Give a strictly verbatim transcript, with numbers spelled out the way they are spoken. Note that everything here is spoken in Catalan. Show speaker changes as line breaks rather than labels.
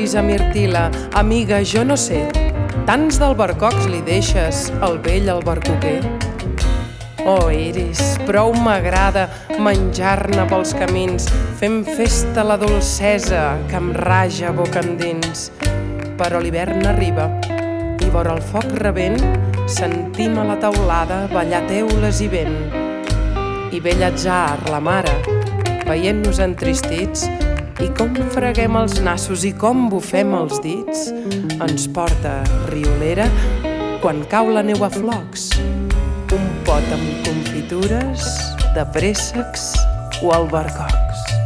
Lluïsa Mirtila, amiga, jo no sé, tants d'albercocs li deixes al vell albercoquer? Oh, Iris, prou m'agrada menjar-ne pels camins, fent festa la dolcesa que em raja boca endins. Però l'hivern arriba i vora el foc rebent sentim a la teulada ballar teules i vent. I vell atzar, la mare, veient-nos entristits, i com freguem els nassos i com bufem els dits, ens porta, riolera, quan cau la neu a flocs, un pot amb confitures de préssecs o albercocs.